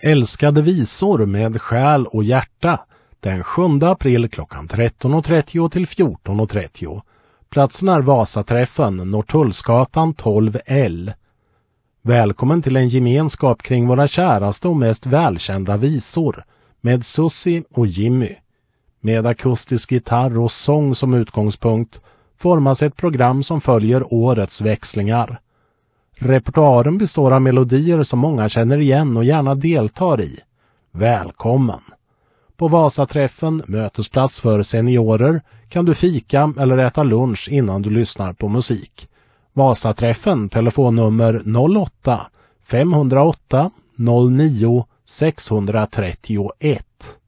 Älskade visor med själ och hjärta den 7 april klockan 13.30 till 14.30. Platsen är Vasaträffen, Norrtullsgatan 12L. Välkommen till en gemenskap kring våra käraste och mest välkända visor med Susie och Jimmy. Med akustisk gitarr och sång som utgångspunkt formas ett program som följer årets växlingar. Repertoaren består av melodier som många känner igen och gärna deltar i. Välkommen! På Vasaträffen, mötesplats för seniorer, kan du fika eller äta lunch innan du lyssnar på musik. Vasaträffen, telefonnummer 08 508 09 631.